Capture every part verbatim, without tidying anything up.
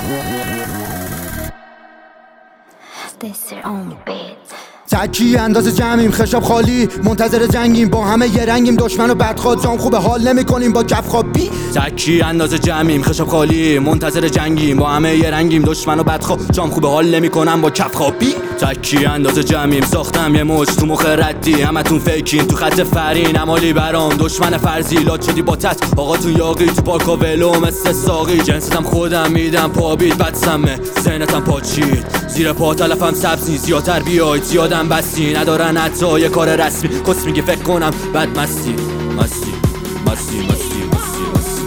تکی انداز جمعیم، خشاب خالی منتظر جنگیم، با همه یه رنگیم، دشمن و بدخواد جام خوبه حال نمی کنیم با کف خوابی. تکی انداز جمعیم، خشاب خالی منتظر جنگیم، با همه یه رنگیم، دشمن و بدخواد جام خوبه حال نمی کنم با کف خوابی. تکی انداز جمعیم، ساختم یه مش تو مخ ردی، همتون فیکین تو خط فرین، امالی برام دشمن فرضی، لات شدی با تت آقاتون یاقی، تو پارکا ولو مثل ساقی، جنستم خودم میدم پابید بد سمه ذهنتم پاچید، زیر پا تلفم سبزی، زیادتر بیاید زیادم بستی، ندارن حتی یه کار رسمی، کس میگه فکر کنم بد مستی مستی مستی مستی مستی مستی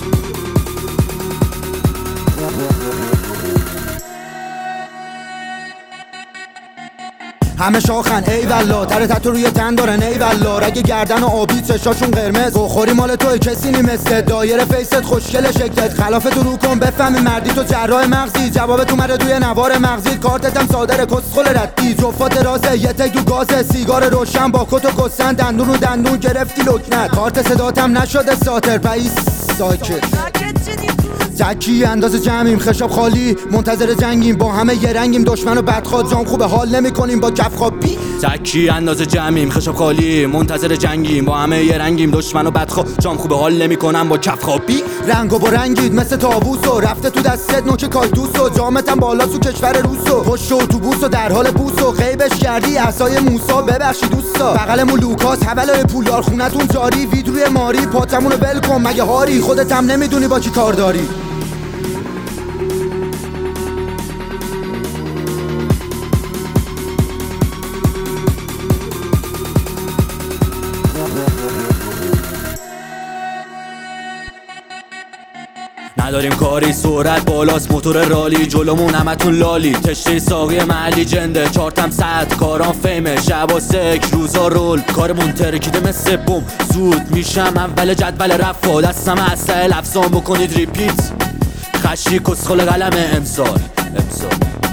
همه شاخن ای والله، تره تتو روی تن دارن ای والله، رگ گردن و آبی چشاشون قرمز، بخوری مال توی کسی نیمسته، دایره فیست خوشگل شکلت، خلاف تو رو کن بفهمی مردی تو جراح مغزی، جواب تو مره دوی نوار مغزی، کارتتم صادر کسخل ردی، جفات رازه یه تک تو گازه، سیگار روشن با کت و کسن، دندون رو دندون گرفتی لکنت، کارت صداتم نشده ساتر پاییس ساکت. تکی انداز جمعیم، خشاب خالی منتظر جنگیم، با همه یه رنگیم، دشمن و بدخواد جام خوبه حال نمی کنیم با کف خوابی. تکی انداز جمعیم، خشاب خالی منتظر جنگیم، با همه یه رنگیم، دشمن و بدخواد جام خوبه حال نمی کنم با کف خوابی. رنگو با رنگید مثل طاووس و رفته تو دستت نوک کاکتوس و جامتم بالا تو کشور روس و پشت اتوبوس و در حال بوس و غیبش کردی عصای موسی، ببخشی دوستا بغلمون لوکاس حولای پولدار، خونتون جاری، وید روی ماری، پاتمونو ول کن مگه هاری، خودت هم نمیدونی با کی کار داری. نداریم کاری، سرعت بالاست موتور رالی، جلومون همتون لالی، تشتی ساقی محلی جنده، چارتم صد کاران فیمه، شبا سک روزا رول، کارمون ترکیده مثل بوم، زود میشم اول جدول رفا، دستم اصل افزان بکنید ریپیت، خشی کسخل قلم امسال امسال